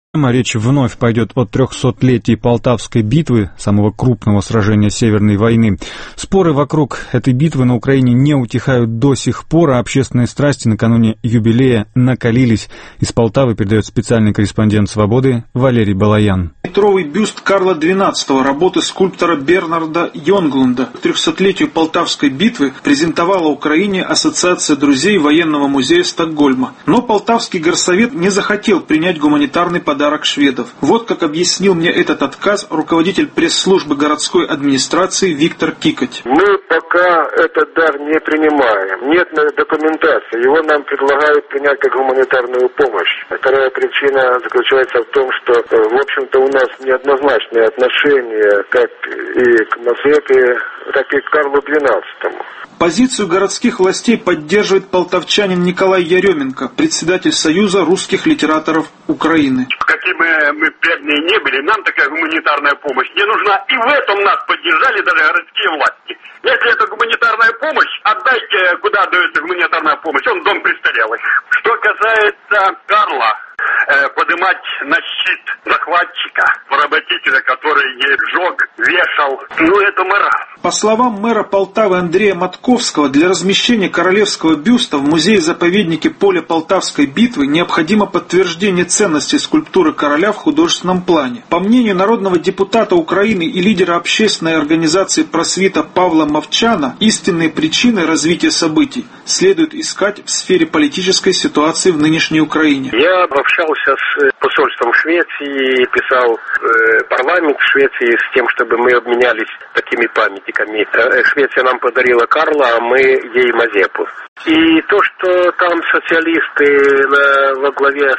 Речь вновь пойдет о 300-летии Полтавской битвы, самого крупного сражения Северной войны. Споры вокруг этой битвы на Украине не утихают до сих пор, а общественные страсти накануне юбилея накалились. Из Полтавы передает специальный корреспондент «Свободы» Валерий Балаян. Метровый бюст Карла XII работы скульптора Бернарда Йонглунда к 300-летию Полтавской битвы презентовала Украине Ассоциация друзей военного музея Стокгольма. Но Полтавский горсовет не захотел принять гуманитарный подарок шведов. Вот как объяснил мне этот отказ руководитель пресс-службы городской администрации Виктор Кикоть. Мы пока этот дар не принимаем. Нет документации. Его нам предлагают принять как гуманитарную помощь. Вторая причина заключается в том, что, в общем-то, у нас неоднозначные отношения как и к Мазепе, так и к Карлу XII. Позицию городских властей поддерживает полтавчанин Николай Яременко, председатель Союза русских литераторов Украины. Какие бы мы бедные не были, нам такая гуманитарная помощь не нужна. И в этом нас поддержали даже городские власти. Если это гуманитарная помощь, отдайте, куда дается гуманитарная помощь. Он дом престарелых. Что касается Карла, поднимать на щит захватчика, поработителя, который сжег, вешал, это маразм. По словам мэра Полтавы Андрея Матковского, для размещения королевского бюста в музее-заповеднике поля Полтавской битвы необходимо подтверждение ценности скульптуры короля в художественном плане. По мнению народного депутата Украины и лидера общественной организации «Просвита» Павла Мовчана, истинные причины развития событий следует искать в сфере политической ситуации в нынешней Украине. Я общался с посольством Швеции, писал парламент Швеции с тем, чтобы мы обменялись такими памятниками. Швеция нам подарила Карла, а мы ей Мазепу. И то, что там социалисты во главе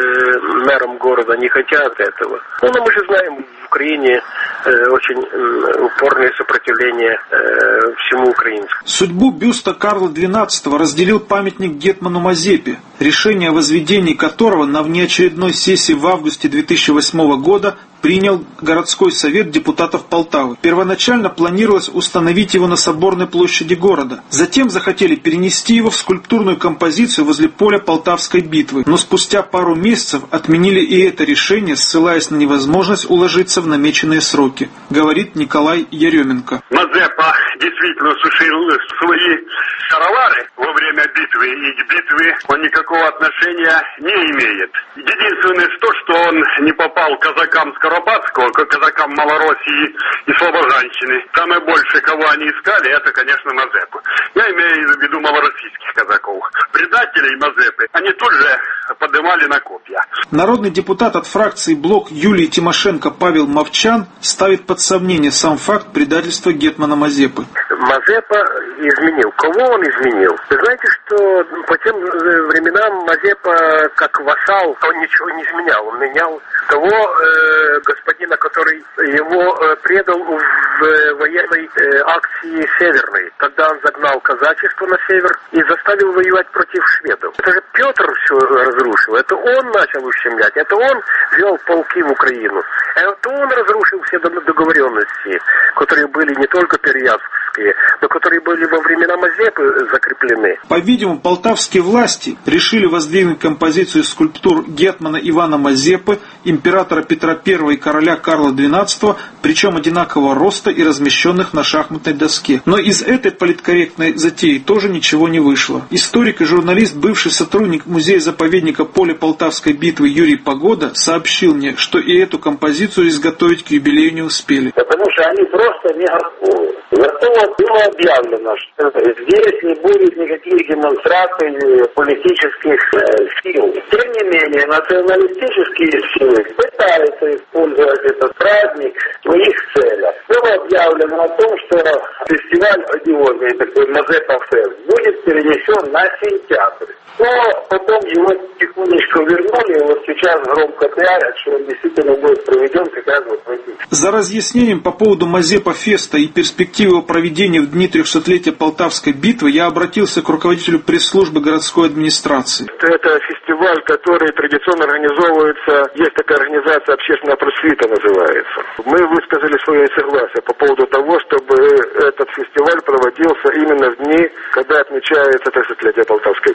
с мэром города не хотят этого. Но мы же знаем, в Украине очень упорное сопротивление всему украинскому. Судьбу бюста Карла XII разделил памятник гетману Мазепе, решение о возведении которого на внеочередной сессии в августе 2008 года принял городской совет депутатов Полтавы. Первоначально планировалось установить его на Соборной площади города. Затем захотели перенести его в скульптурную композицию возле поля Полтавской битвы. Но спустя пару месяцев отменили и это решение, ссылаясь на невозможность уложиться в намеченные сроки, говорит Николай Яременко. Мазепа действительно сушил свои шаровары во время битвы, и к битве он никакого отношения не имеет. Единственное, что он не попал к казакам Скоропадского, к казакам Малороссии и Слобожанщины. Самое большее, кого они искали, это, конечно, Мазепу. Я имею в виду малороссийских казаков. Предателей Мазепы они тут же поднимали на копья. Народный депутат от фракции «Блок» Юлии Тимошенко Павел Мовчан ставит под сомнение сам факт предательства гетмана Мазепы. Мазепа изменил. Кого он изменил? Вы знаете, что по тем временам Мазепа, как вассал, он ничего не изменял. Он менял того господина, который его предал в военной акции северной, когда он загнал казачество на север и заставил воевать против шведов. Это же Петр все разрушил. Это он начал ущемлять. Это он ввел полки в Украину. Это он разрушил все договоренности, которые были не только переяславские, но которые были во времена Мазепы закреплены. По-видимому, полтавские власти решили воздвигнуть композицию скульптур гетмана Ивана Мазепы, императора Петра I и короля Карла XII, причем одинакового роста и размещенных на шахматной доске. Но из этой политкорректной затеи тоже ничего не вышло. Историк и журналист, бывший сотрудник музея-заповедника поля Полтавской битвы Юрий Погода сообщил мне, что и эту композицию изготовить к юбилею не успели. Потому что они просто не готовы. Зато было объявлено, что здесь не будет никаких демонстраций политических сил. Тем не менее, националистические силы пытаются использовать этот праздник в своих целях. Было объявлено о том, что фестиваль одиозный, такой Мазепа-фест, будет перенесен на сентябрь. Но потом его тихонечко вернули, и вот сейчас громко пиарят, что он действительно будет проведен как раз вот в эти. За разъяснением по поводу Мазепа-феста и перспективы его проведения в дни 300-летия Полтавской битвы я обратился к руководителю пресс-службы городской администрации. Это фестиваль, который традиционно организовывается, есть такая организация «Общественная просвита» называется. Мы высказали свое согласие по поводу того, чтобы этот фестиваль проводился именно в дни, когда отмечается 300-летие Полтавской битвы.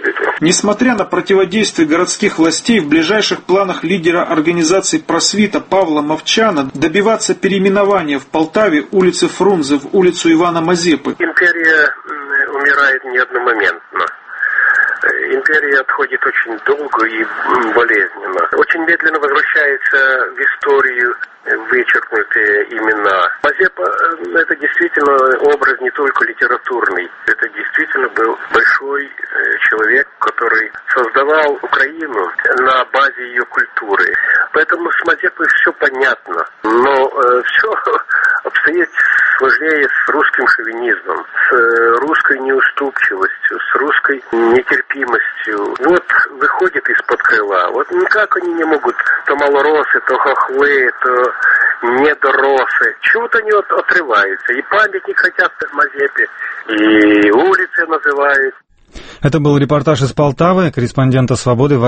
Несмотря на противодействие городских властей, в ближайших планах лидера организации «Просвита» Павла Мовчана добиваться переименования в Полтаве улицы Фрунзе в улицу Ивана Мазепы. Империя умирает не одномоментно. Империя отходит очень долго и болезненно. Очень медленно возвращается в историю вычеркнутые имена. Мазепа – это действительно образ не только литературный. Это действительно был большой человек, который создавал Украину на базе ее культуры. Поэтому с Мазепой все понятно. Но все обстоит сложнее с русским шовинизмом, с русской неуступчивостью, с русской нетерпимостью. Вот выходит из-под крыла. Вот никак они не могут то малоросы, то хохлы, то недоросы. Чего-то они отрываются. И памятник хотят Мазепе, и улицы называют. Это был репортаж из Полтавы, корреспондента «Свободы»